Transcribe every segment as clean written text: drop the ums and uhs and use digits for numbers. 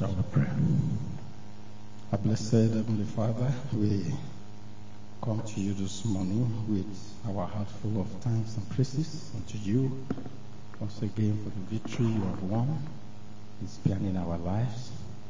Shall we pray? Our blessed Heavenly Father, we come to you this morning with our heart full of thanks and praises unto you once again for the victory you have won in sparing our lives,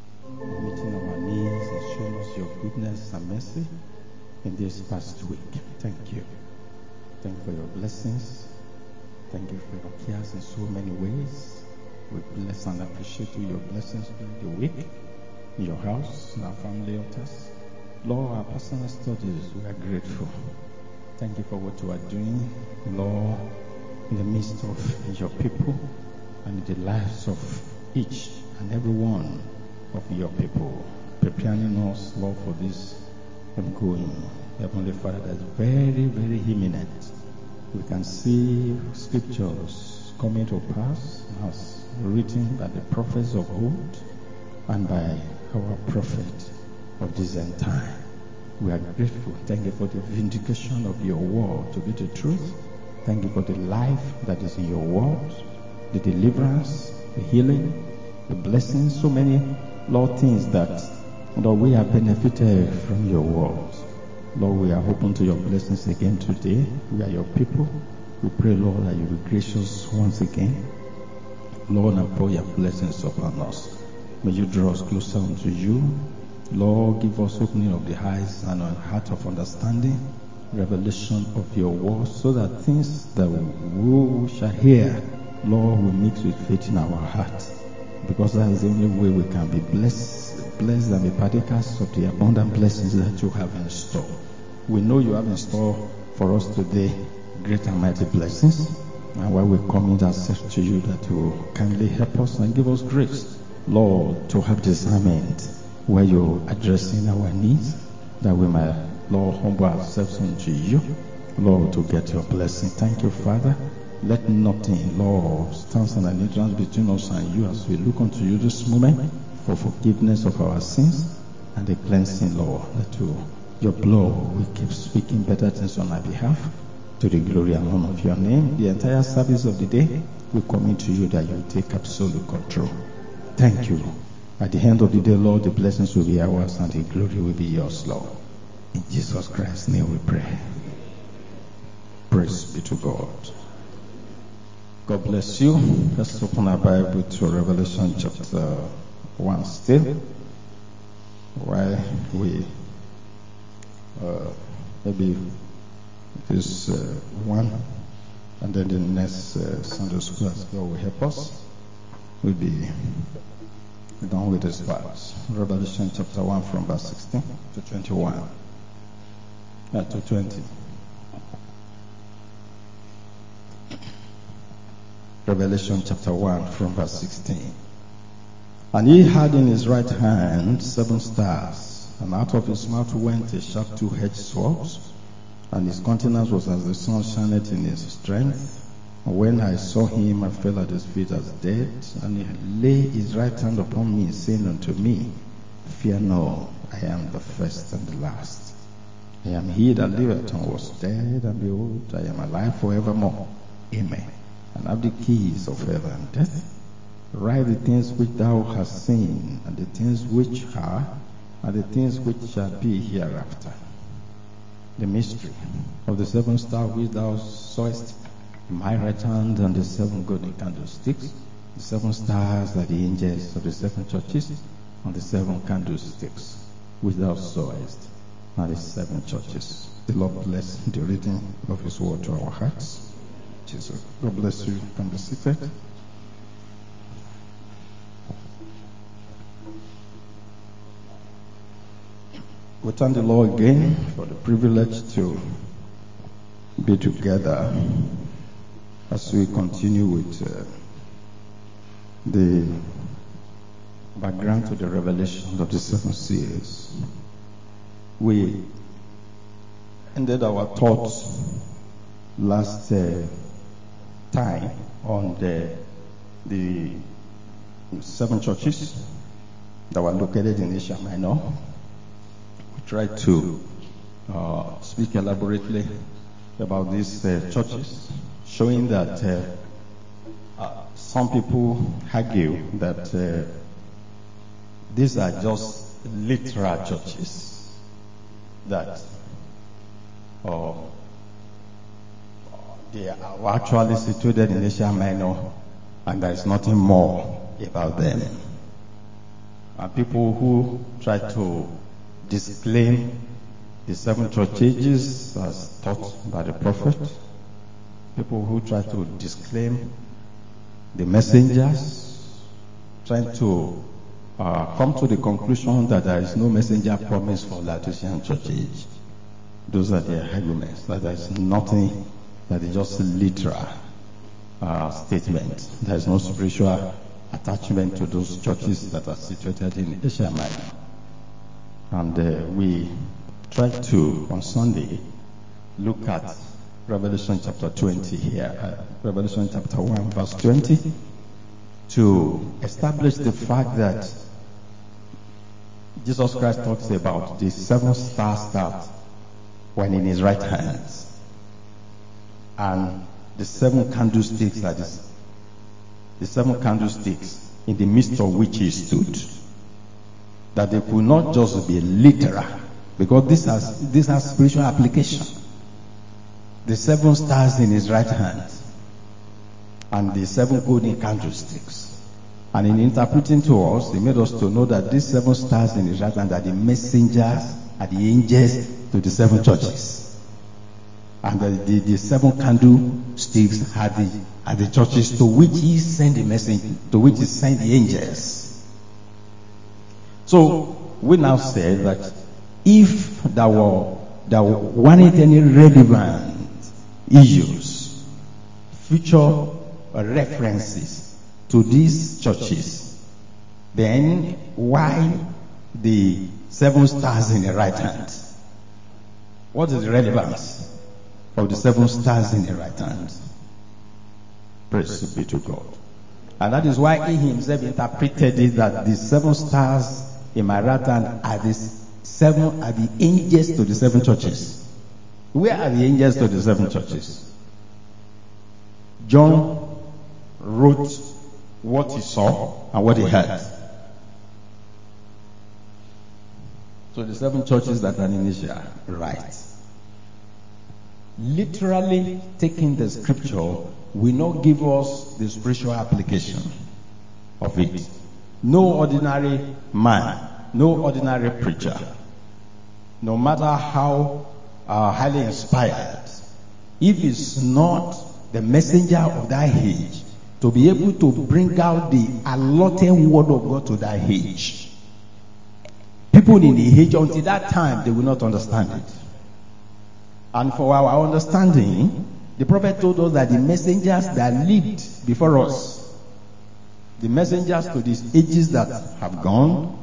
in meeting our needs and showing us your goodness and mercy in this past week. Thank you. Thank you for your blessings. Thank you for your cares in so many ways. We bless and appreciate you, your blessings during the week, in your house, in our family altars. Lord, our personal studies, we are grateful. Thank you for what you are doing, Lord, in the midst of your people and in the lives of each and every one of your people, preparing us, Lord, for this ongoing. Heavenly Father, that's very, very imminent. We can see scriptures coming to pass as written by the prophets of old and by our prophet of this end time. We are grateful. Thank you for the vindication of your word to be the truth. Thank you for the life that is in your word, the deliverance, the healing, the blessings, so many, Lord, things that, Lord, we have benefited from your word. Lord, we are open to your blessings again today. We are your people. We pray, Lord, that you will be gracious once again. Lord, and pour your blessings upon us. May you draw us closer unto you. Lord, give us opening of the eyes and a heart of understanding, revelation of your word, so that things that we shall hear, Lord, will mix with faith in our heart. Because that is the only way we can be blessed and be partakers of the abundant blessings that you have in store. We know you have in store for us today great and mighty blessings. And while we commit ourselves to you, that you will kindly help us and give us grace, Lord, to have discernment where you're addressing our needs, that we might, Lord, humble ourselves unto you, Lord, to get your blessing. Thank you, Father. Let nothing, Lord, stand as an hindrance between us and you as we look unto you this moment for forgiveness of our sins and the cleansing, Lord, that your blood will keep speaking better things on our behalf, to the glory and honor of your name. The entire service of the day, we commit to you that you take absolute control. Thank you. At the end of the day, Lord, the blessings will be ours and the glory will be yours, Lord. In Jesus Christ's name we pray. Praise be to God. God bless you. Let's open our Bible to Revelation chapter 1 still. While we maybe this one, and then the next Sunday school as God will help us, we'll be done with this verse. Revelation chapter 1 from verse 16 to 21. To 20. Revelation chapter 1 from verse 16. And he had in his right hand 7 stars, and out of his mouth went a sharp 2-edged sword, and his countenance was as the sun shineth in his strength. And when I saw him, I fell at his feet as dead, and he laid his right hand upon me, saying unto me, Fear not, I am the first and the last. I am he that liveth and was dead, and behold, I am alive forevermore. Amen. And have the keys of hell and death. Write the things which thou hast seen, and the things which are, and the things which shall be hereafter. The mystery of the 7 stars which thou sawest in my right hand, and the 7 golden candlesticks. The 7 stars are the angels of the 7 churches, and the 7 candlesticks which thou sawest are the 7 churches. The Lord bless the reading of his word to our hearts. Jesus, God bless you. You can be seated. We thank the Lord again for the privilege to be together as we continue with the background to the revelation of the 7 seals. We ended our thoughts last time on the 7 churches that were located in Asia Minor. Tried to speak elaborately about these churches, showing that some people argue that these are just literal churches that they are actually situated in Asia Minor, and there is nothing more about them. And people who try to disclaim the 7 church ages as taught by the prophet, people who try to disclaim the messengers, trying to come to the conclusion that there is no messenger promised for Laodicean church age. Those are their arguments, that there is nothing, that is just literal statement. There is no spiritual attachment to those churches that are situated in Asia Minor. And we try to, on Sunday, look at Revelation chapter 20 here, Revelation chapter 1 verse 20, to establish the fact that Jesus Christ talks about the 7 stars that were in his right hand, and the 7 candlesticks, that is, the 7 candlesticks in the midst of which he stood. That they could not just be literal, because this has spiritual application. The 7 stars in his right hand and the 7 golden candlesticks. And in interpreting to us, he made us to know that these 7 stars in his right hand are the messengers, are the angels to the 7 churches. And the 7 candlesticks are the churches to which he sent the message, to which he sent the angels. So we now say that if there weren't any relevant issues, future references to these churches, then why the 7 stars in the right hand? What is the relevance of the 7 stars in the right hand? Praise be to God. And that is why he himself interpreted it that the 7 stars in my right hand are the angels to the 7 churches. Where are the angels to the 7 churches? John wrote what he saw and what he heard. So the 7 churches that are in Asia, right? Literally taking the scripture will not give us the spiritual application of it. No ordinary man, no ordinary preacher, no matter how highly inspired, if it's not the messenger of that age, to be able to bring out the allotted word of God to that age, people in the age until that time, they will not understand it. And for our understanding, the prophet told us that the messengers that lived before us, the messengers to these ages that have gone,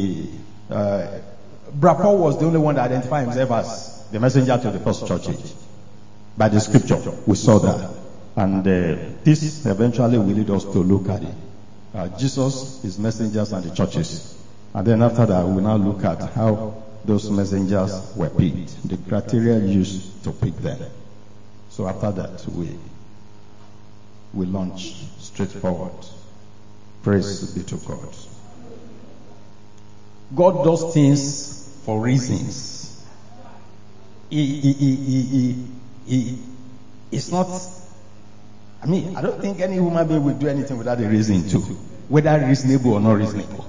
Paul was the only one that identified himself as the messenger to the first church age. By the scripture, we saw that. And this eventually will lead us to look at it. Jesus, his messengers, and the churches. And then after that, we will now look at how those messengers were picked, the criteria used to pick them. So after that, we launch straight forward. Praise be to God. God does things for reasons. It's not, I don't think any human being will do anything without a reason too, whether reasonable or not reasonable.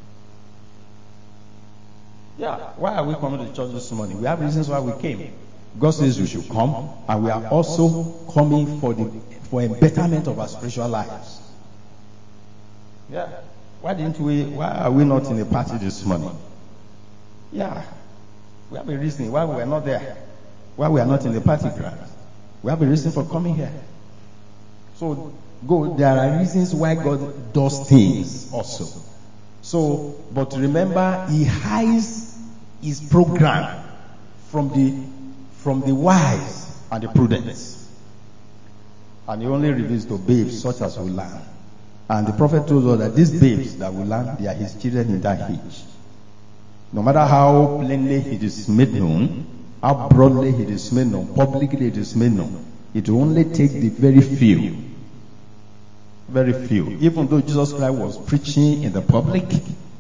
Yeah, why are we coming to church this morning? We have reasons why we came. God says we should come, and we are also coming for a betterment of our spiritual lives. Yeah. Why are we not in a party this morning? Yeah. We have a reason why we are not there. Why we are not in the party ground. We have a reason for coming here. So, there are reasons why God does things also. So, but remember, he hides his program from the wise and the prudent. And he only reveals to babes such as will learn. And the prophet told us that these babes that will learn, they are his children in that age. No matter how plainly it is made known, how broadly it is made known, publicly it is made known, it will only take the very few. Even though Jesus Christ was preaching in the public,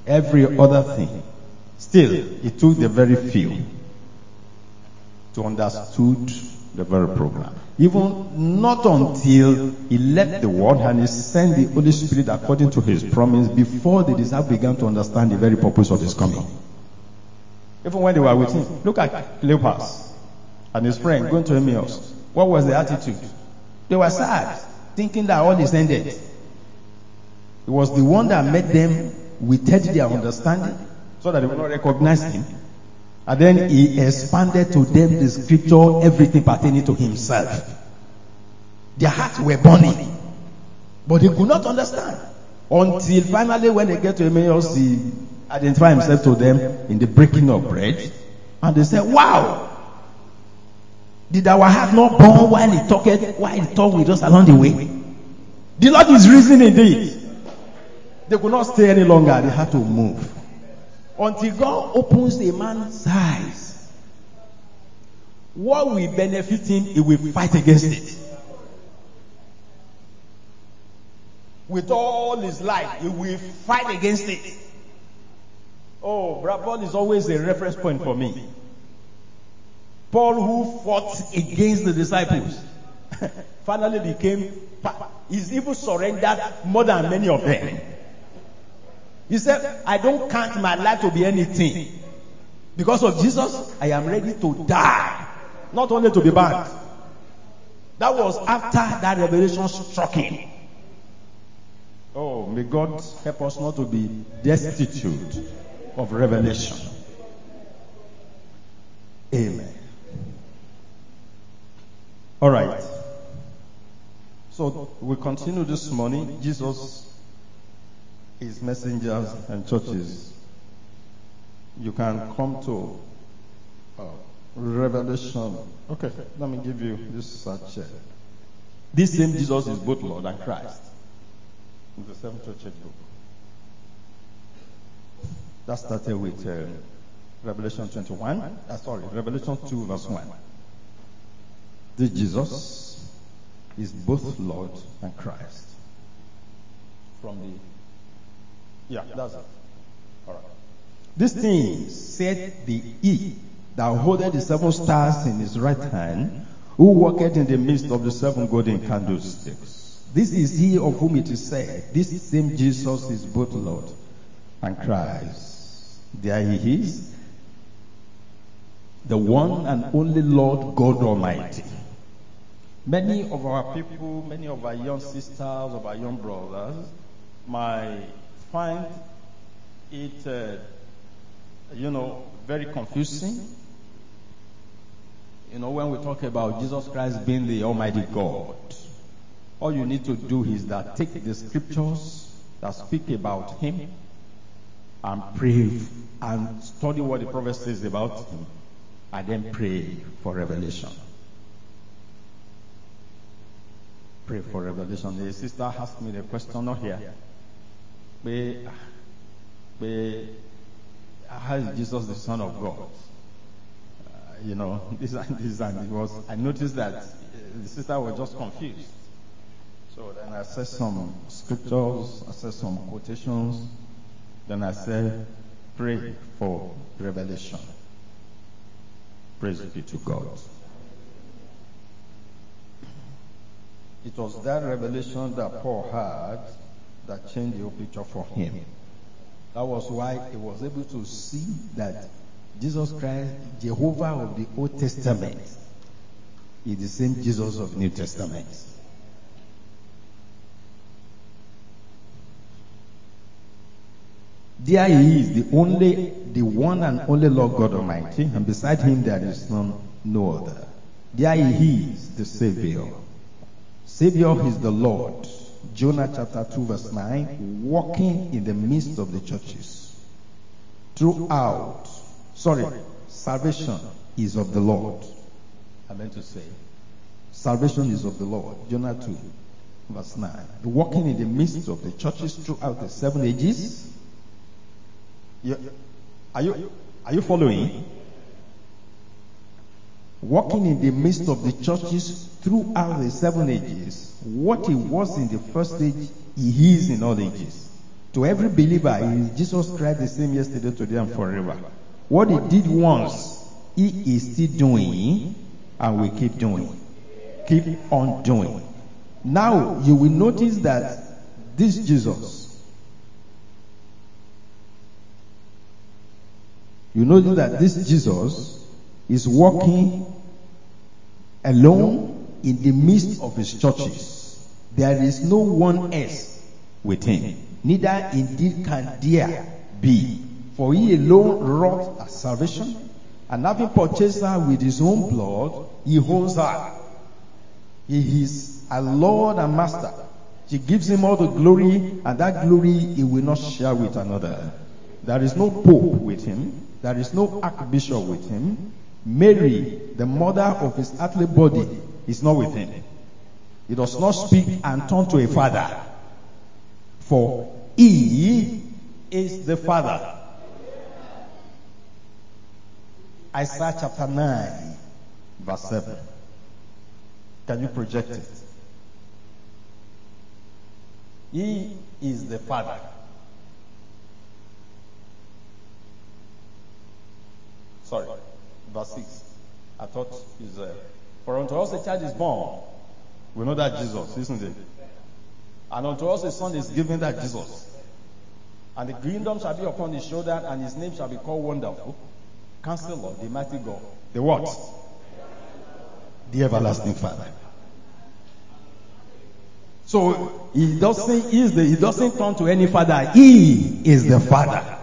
every other thing. Still, it took the very few to understood the very program. Even not until he left the world and he sent the Holy Spirit according to his promise before the disciples began to understand the very purpose of his coming. Even when they were with him, look at Cleopas and his friend going to Emmaus. What was the attitude? They were sad, thinking that all is ended. It was the one that made them withhold their understanding so that they would not recognize him. And then he expanded to them the scripture, everything pertaining to himself. Their hearts were burning, but they could not understand. Until finally when they get to Emmaus, he identified himself to them in the breaking of bread. And they said, wow! Did our heart not burn while he talked with us along the way? The Lord is risen indeed. They could not stay any longer. They had to move. Until God opens a man's eyes, what will benefit him, he will fight against it. With all his life, he will fight against it. Oh, Brother Paul is always a reference point for me. Paul, who fought against the disciples, finally he's even surrendered more than many of them. He said, I don't count my life to be anything. Because of Jesus, I am ready to die. Not only to be burned. That was after that revelation struck him. Oh, may God help us not to be destitute of revelation. Amen. All right. So we continue this morning. Jesus, his messengers and churches. You can come to Revelation. Okay, let me give you this such. This same Jesus is both Lord and Christ. In the 7th church book. That started with Revelation 21. Revelation 2 verse 1. This Jesus is both Lord and Christ. That's it. All right. This thing said the He that holdeth the 7 stars in his right hand, who walketh in the midst of the 7 golden candlesticks. This is he of whom it is said, this same Jesus is both Lord and Christ. There he is, the one and only Lord God Almighty. Many of our people, many of our young sisters, of our young brothers, might find it, very confusing. When we talk about Jesus Christ being the Almighty God, all you need to do is that take the scriptures that speak about him and pray and study what the prophet says about him, and then pray for revelation. Pray for revelation. The sister asked me the question, not here. How is Jesus the Son of God? This and it was. I noticed that the sister was just confused. So then I said some scriptures, I said some quotations. Then I said, pray for revelation. Praise be to God. It was that revelation that Paul had that changed the whole picture for him. That was why he was able to see that Jesus Christ, Jehovah of the Old Testament, is the same Jesus of the New Testament. There he is, the one and only Lord God Almighty, and beside him there is no other. There he is, the Savior. Savior is the Lord. Jonah chapter 2 verse 9, walking in the midst of the churches. Salvation is of the Lord. I meant to say, salvation is of the Lord. Jonah 2 verse 9. Walking in the midst of the churches throughout the 7 ages. Are you following? Walking in the midst of the churches throughout the 7 ages. What he was in the first age, he is in all ages. To every believer, is Jesus Christ the same yesterday, today, and forever. What he did once, he is still doing, and will keep doing. Keep on doing. Now, you will notice that this Jesus, is walking alone in the midst of his churches. There is no one else with him. Neither indeed can there be. For he alone wrought our salvation, and having purchased her with his own blood, he owns her. He is a Lord and Master. She gives him all the glory, and that glory he will not share with another. There is no Pope with him. There is no Archbishop with him. Mary, the mother of his earthly body, is not with him. He does not speak and turn to a father, for he is the Father. Isaiah chapter 9, verse 7. Can you project it? He is the Father. Sorry, verse 6. I thought is for unto us a child is born. We know that Jesus, isn't it? And unto us a son is given, that Jesus. And the kingdom shall be upon his shoulder, and his name shall be called Wonderful, Counselor, the Mighty God. The what? The Everlasting Father. So he doesn't turn to any father. He is the Father.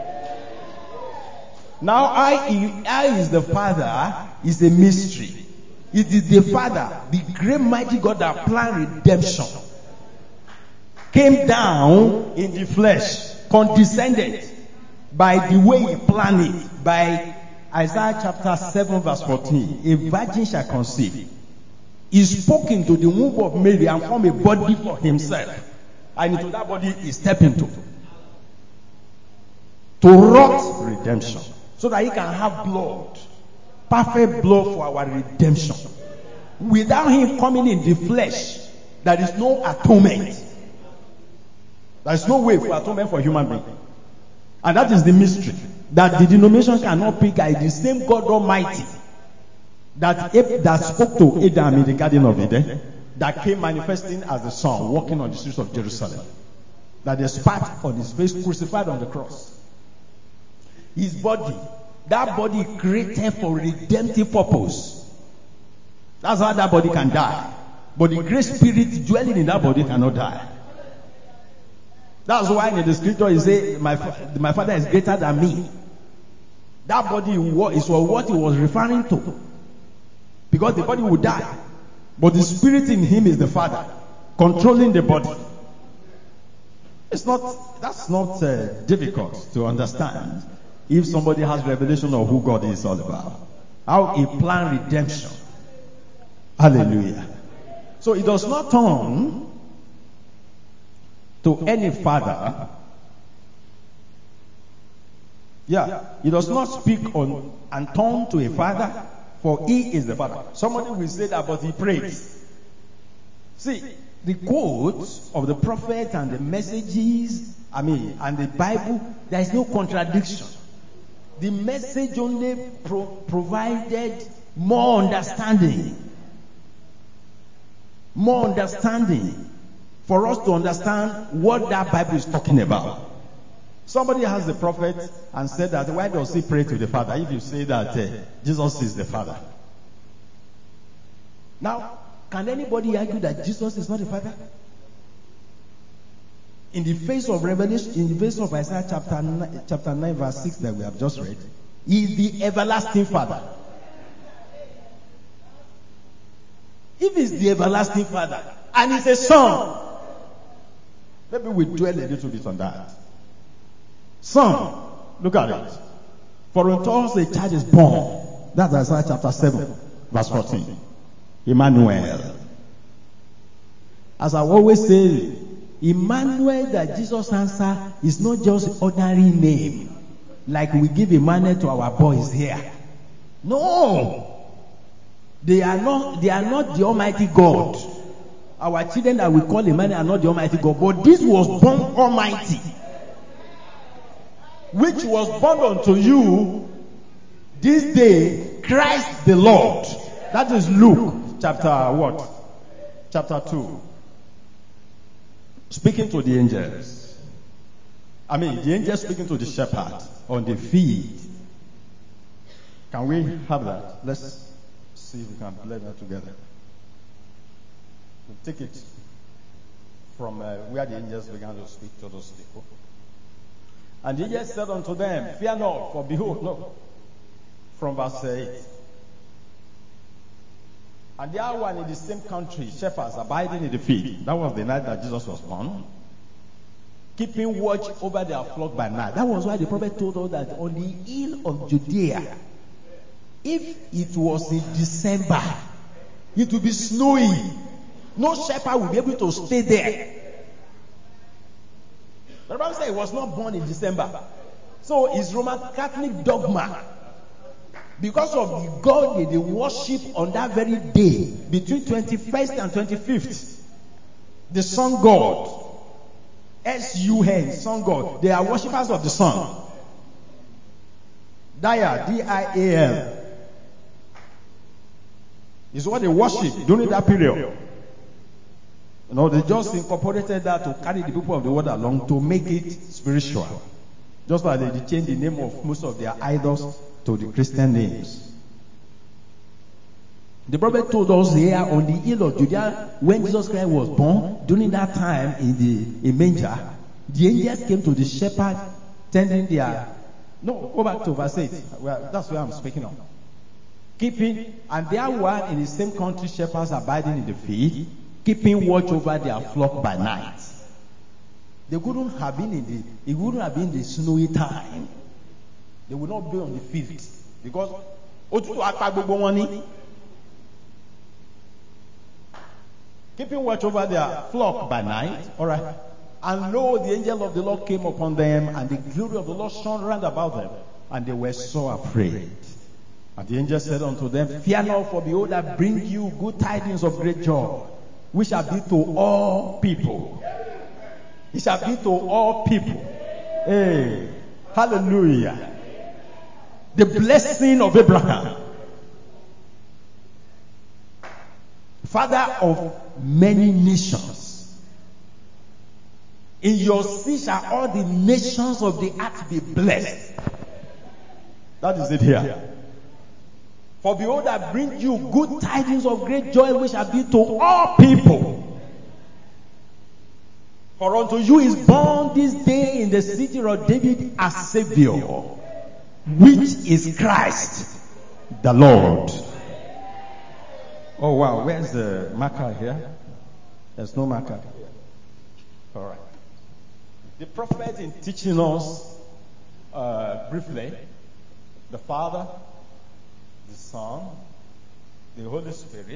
Now, I is the Father is a mystery. It is the Father, the great mighty God that planned redemption, came down in the flesh, condescended by the way he planned it. By Isaiah chapter 7 verse 14, a virgin shall conceive. He spoke into the womb of Mary and formed a body for himself. And into that body he stepped into. To wrought redemption. So that he can have blood. Perfect blood for our redemption. Without him coming in the flesh, there is no atonement. There is no way for atonement for human being. And that is the mystery. That the denomination cannot pick at the same God Almighty that spoke to Adam in the Garden of Eden, that came manifesting as the Son, walking on the streets of Jerusalem, that they spat on his face, crucified on the cross. His body, that body created for redemptive purpose. That's how that body can die. But the great spirit dwelling in that body cannot die. That's why in the scripture he says, my Father is greater than me. That body is what he was referring to. Because the body will die. But the spirit in him is the Father, controlling the body. That's not difficult to understand if somebody has revelation of who God is all about. How he planned redemption. Hallelujah. So he does not turn to any father. He does not speak on and turn to a father, for he is the Father. Somebody will say that, but he prays. See, the quotes of the prophet and the messages, and the Bible, there is no contradiction. The message only provided more understanding. More understanding for us to understand what that Bible is talking about. Somebody asked the prophet and said that, why does he pray to the Father if you say that Jesus is the Father? Now, can anybody argue that Jesus is not the Father? In the face of Revelation, in the face of Isaiah chapter 9 verse 6 that we have just read, he is the everlasting Father. If he's the everlasting Father and he's a Son, maybe we dwell a little bit on that. Son, look at it. For unto us a child is born. That's Isaiah chapter 7, verse 14. Emmanuel. As I always say, Emmanuel that Jesus answered is not just ordinary name, like we give Emmanuel to our boys here. No, they are not the Almighty God. Our children that we call Emmanuel are not the Almighty God, but this was born Almighty. which was born unto you this day, Christ the Lord. That is Luke chapter what? Chapter 2. Speaking to the angels. The angels speaking to the shepherd on the field. Can we have that? Let's see if we can blend that together. We'll take it from where the angels began to speak to those people. And the angels said unto them, fear not, for behold, no. From verse 8. And there were in the same country shepherds abiding in the field. That was the night that Jesus was born. Keeping watch over their flock by night. That was why the prophet told us that on the hill of Judea, if it was in December, it would be snowy. No shepherd would be able to stay there. The Bible says he was not born in December. So it's Roman Catholic dogma. Because of the God they worship on that very day, between 21st and 25th, the sun god, S-U-N, sun god, they are worshippers of the sun. Dial, D-I-A-L, is what they worship during that period. They just incorporated that to carry the people of the world along to make it spiritual. Just like they changed the name of most of their idols to the Christian names. The prophet told us here on the hill of Judea, when Jesus Christ was born, during that time in the manger, the angels came to the shepherd tending their... No, go back to verse 8. That's where I'm speaking of. Keeping, and there were in the same country shepherds abiding in the field, keeping watch over their flock by night. They couldn't have been it wouldn't have been the snowy time. They would not be on the field because keeping watch over their flock by night. All right. And lo, the angel of the Lord came upon them, and the glory of the Lord shone round about them, and they were so afraid. And the angel said unto them, fear not, for behold, I bring you good tidings of great joy, which shall be to all people. It shall be to all people. Hey, hallelujah. The blessing of Abraham, father of many nations. In your seed shall all the nations of the earth be blessed. That is it here. For behold, I bring you good tidings of great joy, which shall be to all people. For unto you is born this day in the city of David a Savior, which is Christ the Lord. Oh wow, where's the marker here? There's no marker here. All right. The prophet in teaching us briefly, the Father, the Son, the Holy Spirit,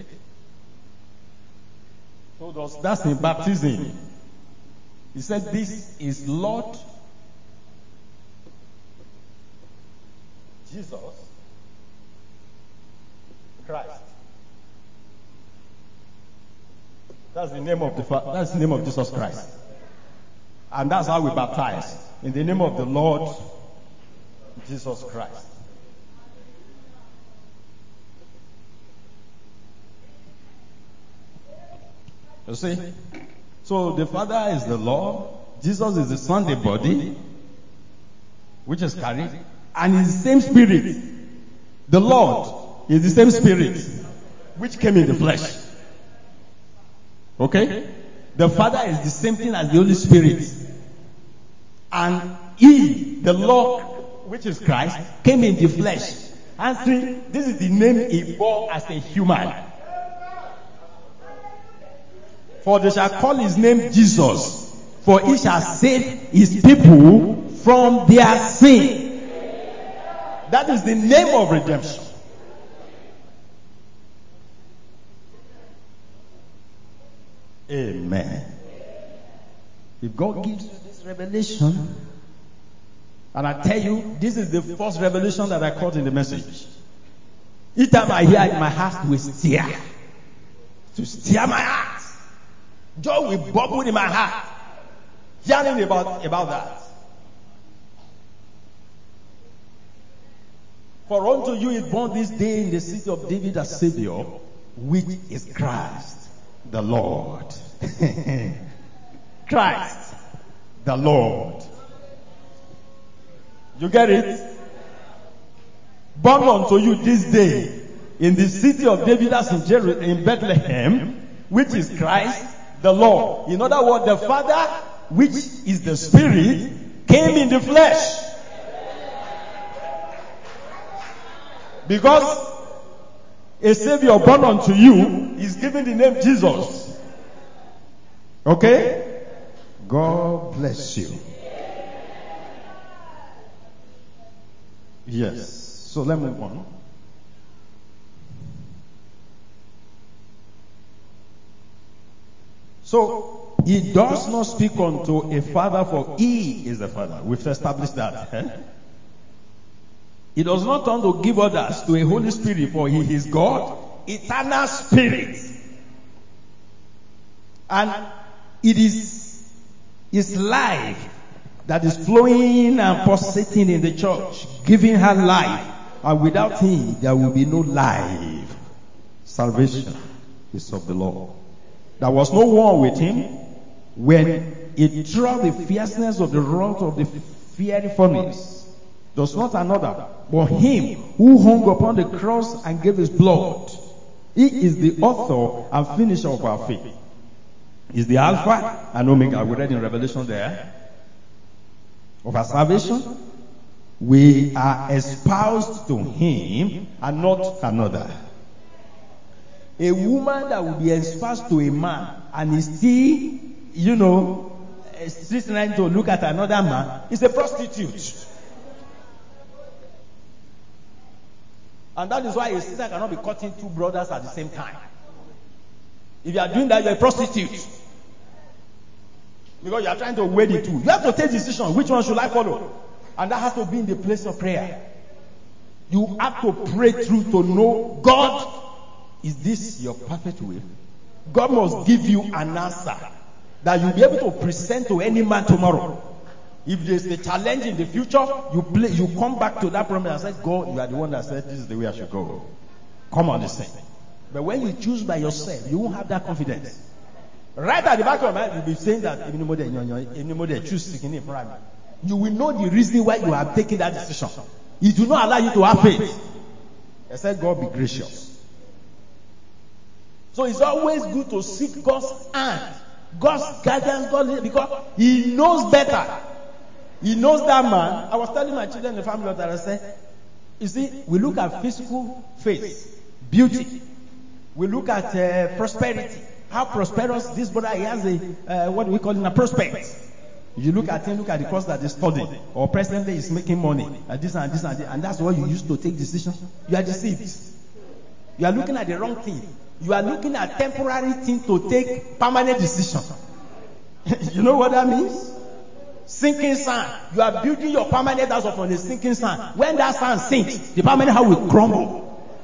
told us that's in baptism. He said this is Lord Jesus Christ. That's the name of that's the name of Jesus Christ. And that's how we baptize. In the name of the Lord Jesus Christ. You see? So the Father is the Lord, Jesus is the Son, the body, which is carried, and is the same Spirit. The Lord is the same Spirit, which came in the flesh. Okay? The Father is the same thing as the Holy Spirit. And He, the Lord, which is Christ, came in the flesh. And see, this is the name He bore as a human. For they shall call His name Jesus, for He shall save His people from their sin. That is the name of redemption. Amen. If God gives you this revelation, and I tell you, this is the first revelation that I caught in the message. Each time I hear it, my heart will stir. To stir my heart. Joy will bubble in my heart. Hearing about that. For unto you is born this day in the city of David a Savior, which is Christ the Lord. Christ the Lord. You get it? Born unto you this day in the city of David as in Bethlehem, which is Christ the Lord. In other words, the Father, which is the Spirit, came in the flesh. Because a Savior born unto you is given the name Jesus. Okay? God bless you. Yes. So let's move on. So, he does not speak unto a father, for he is the Father. We've established that. He does not turn to give others to a Holy Spirit, for he is God, eternal Spirit. And it is his life that is flowing and pulsating in the church, giving her life. And without him, there will be no life. Salvation is of the Lord. There was no war with him when he tried the fierceness of the wrath of the fiery furnace. Does not another, but him who hung upon the cross and gave his blood. He is the author and finisher of our faith. He is the Alpha and Omega. We read in Revelation there. Of our salvation. We are espoused to him and not another. A woman that will be espoused to a man and is still, still trying to look at another man is a prostitute. And that is why a sister cannot be cutting two brothers at the same time. If you are doing that, you are a prostitute. Because you are trying to weigh the two. You have to take decision. Which one should I follow? And that has to be in the place of prayer. You have to pray through to know, God, is this your perfect will? God must give you an answer that you'll be able to present to any man tomorrow. If there's a challenge in the future, you come back to that problem and say, God, you are the one that said this is the way I should go. Come on the scene. But when you choose by yourself, you won't have that confidence. Right at the back of your mind, you'll be saying that you will know the reason why you have taken that decision. It do not allow you to have faith. I said, God be gracious. So it's always good to seek God's hand, God's guidance, because He knows better. He knows that man. I was telling my children in the family that I said, you see, we look at physical face, beauty. We look at prosperity. How prosperous this brother, he has a, what do we call it, a prospect. You look at him, look at the course that he's studying, or presently he's making money, this and this and this, and that's what you use to take decisions. You are deceived. You are looking at the wrong thing. You are looking at temporary things to take permanent decision. You know what that means? Sinking sand. You are building your permanent house upon a sinking sand. When that sand sinks, the permanent house will crumble.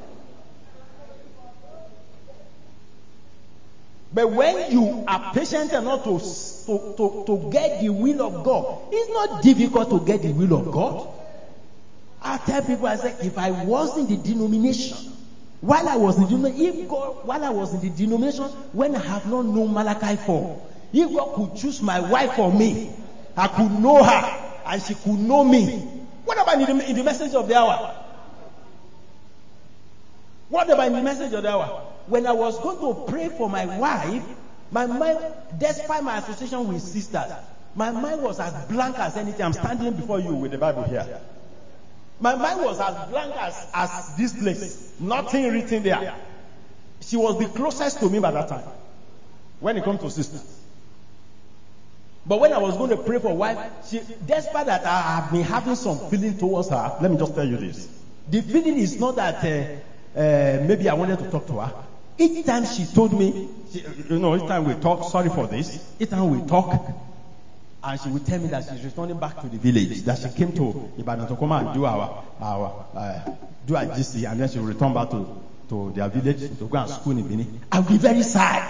But when you are patient enough to get the will of God, it's not difficult to get the will of God. I tell people, I say, if I was in the denomination, while I was in the denomination, when I have not known Malachi 4, if God could choose my wife for me, I could know her and she could know me. What about in the message of the hour? What about in the message of the hour? When I was going to pray for my wife, my mind, despite my association with sisters, my mind was as blank as anything. I'm standing before you with the Bible here. My mind was as blank as this place. Nothing written there. She was the closest to me by that time, when it comes to sisters. But when I was going to pray for wife, despite that I have been having some feeling towards her, let me just tell you this. The feeling is not that maybe I wanted to talk to her. Each time she told me, each time we talk, sorry for this, each time we talk, and she would tell me that she's returning back to the village, that she came to Ibadan to come and do do a GC, and then she will return back to their village to go and school in Benin. I'll be very sad.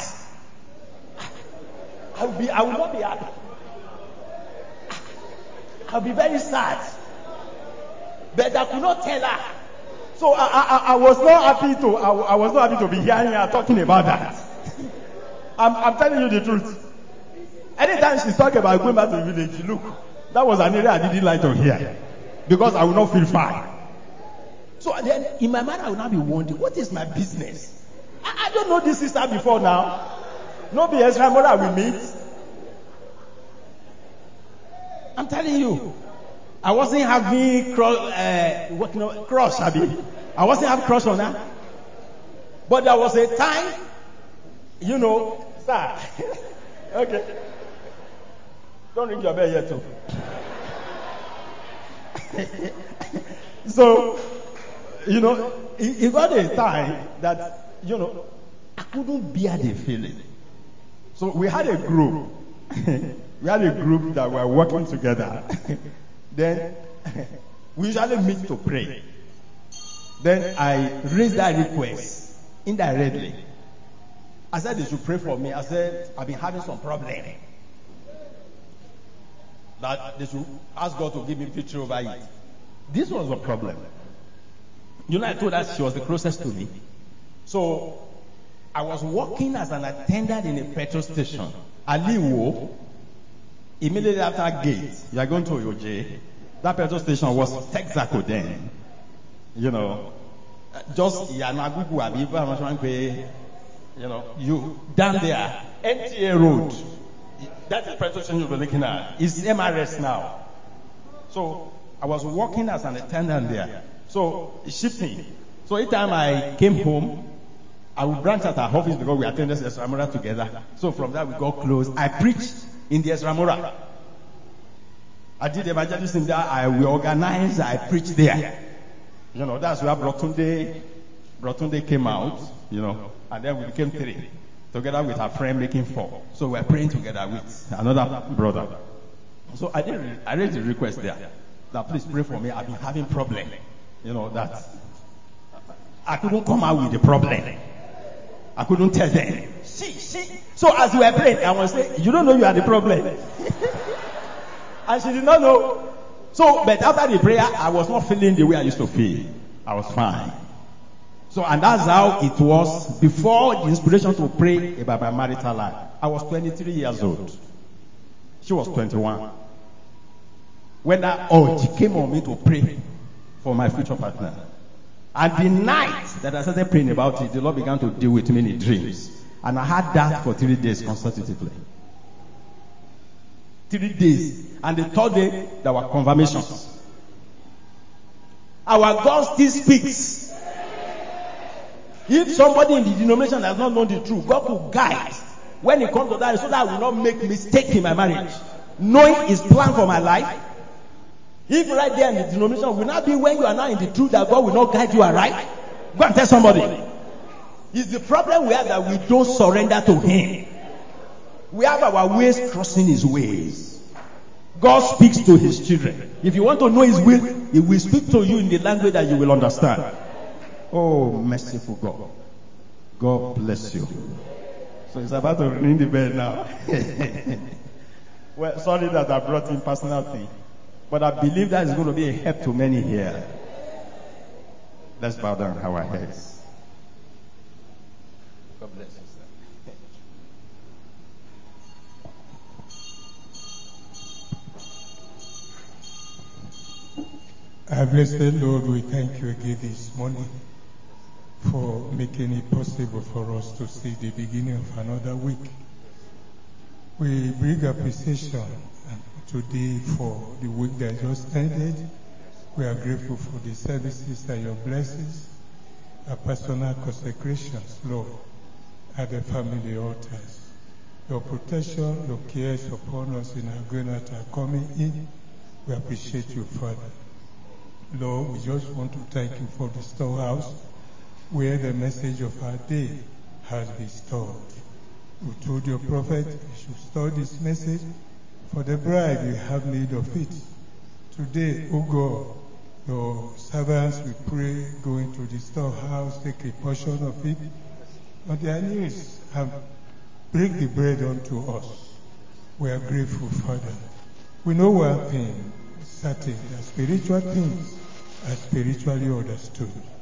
I will not be happy. I'll be very sad. But I could not tell her So I was not happy to be here talking about that. I'm telling you the truth. Anytime she's talking about going back to the village, look, that was an area I didn't like to hear because I would not feel fine. So then in my mind I would not be wondering, what is my business? I don't know this sister before now. No be extra mother we meet. I'm telling you, I wasn't having crush, Abi. I wasn't having crush on her. But there was a time, sir. Okay. Don't ring your bell yet, too. So, it got a time that, I couldn't bear the feeling. So we had a group. We had a group that were working together. Then we usually meet to pray. Then I raised that request indirectly. I said they should pray for me. I said I've been having some problem. That they should ask God to give me victory over it. This was a problem. I told her she was the closest to me. So I was working as an attendant in a petrol station. Aliwo, immediately after gate, you are going to Oje. That petrol station was Texaco then. Just Yanagugu Abiba, you down there, NTA Road. That's the petrol station you're looking at. It's MRS now. So I was working as an attendant there. So shipping. So each time I came home, I would branch at our office because we attended the Esramura together. So from that we got close. I preached in the Esramura. I did evangelism there. We organized. I preached there. That's where Brotunde came out. And then we became 3, together with our friend making 4. So we're praying together with another brother. So I raised the request there that please pray for me. I've been having problem. That I couldn't come out with the problem. I couldn't tell them. So as we were praying, I was saying, you don't know you are the problem. And she did not know. So, but after the prayer, I was not feeling the way I used to feel. I was fine. So, and that's how it was before the inspiration to pray about my marital life. I was 23 years old. She was 21. When that urge came on me to pray for my future partner. And the night that I started praying about it, the Lord began to deal with me in dreams. And I had that for 3 days consecutively. 3 days. And the third day, there were confirmations. Our God still speaks. If somebody in the denomination has not known the truth, God will guide when it comes to that so that I will not make mistake in my marriage. Knowing His plan for my life. If right there in the denomination will not be when you are now in the truth that God will not guide you aright. Go and tell somebody. It's the problem we have that we don't surrender to Him. We have our ways crossing His ways. God speaks to His children. If you want to know His will, He will speak to you in the language that you will understand. Oh, merciful God. God bless you. So it's about to ring the bell now. Well, sorry that I brought in personal thing. But I believe that is going to be a help to many here. Let's bow down our heads. God bless you, sir. Our blessed Lord, we thank you again this morning for making it possible for us to see the beginning of another week. We bring appreciation today for the week that just ended. We are grateful for the services and your blessings, our personal consecrations, Lord, at the family altars. Your protection, your cares upon us in our going out and coming in. We appreciate you, Father. Lord, we just want to thank you for the storehouse where the message of our day has been stored. You told your prophet you should store this message for the bride. We have need of it. Today, O God, your servants, we pray, go into the storehouse, take a portion of it on their knees and break the bread unto us. We are grateful, Father. We know one thing certain, that spiritual things are spiritually understood.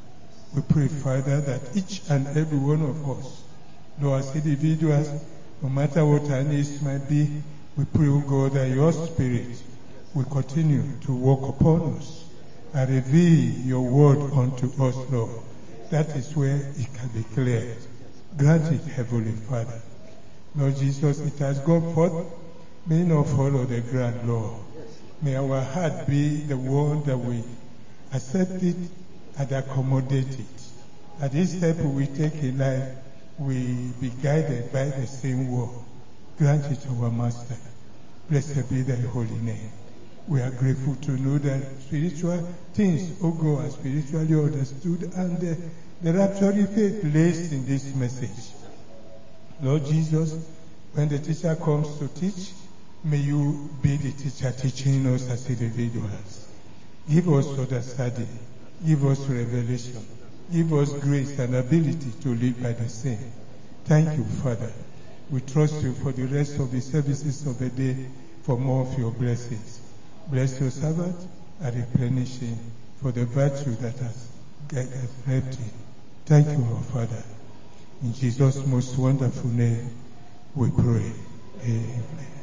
We pray, Father, that each and every one of us, Lord, as individuals, no matter what our needs might be, we pray, O God, that your Spirit will continue to work upon us and reveal your word unto us, Lord. That is where it can be cleared. Grant it, Heavenly Father. Lord Jesus, it has gone forth. May not fall on the ground, Lord. May our heart be the one that we accept it and accommodate it. At this step we take in life, we be guided by the same word. Grant it, our Master. Blessed be thy holy name. We are grateful to know that spiritual things, O God, are spiritually understood, and the rapture faith lays in this message. Lord Jesus, when the teacher comes to teach, may you be the teacher teaching us as individuals. Give us understanding. Give us revelation. Give us grace and ability to live by the same. Thank you, Father. We trust you for the rest of the services of the day for more of your blessings. Bless your servant and replenish him for the virtue that has left him. Thank you, our Father. In Jesus' most wonderful name we pray. Amen.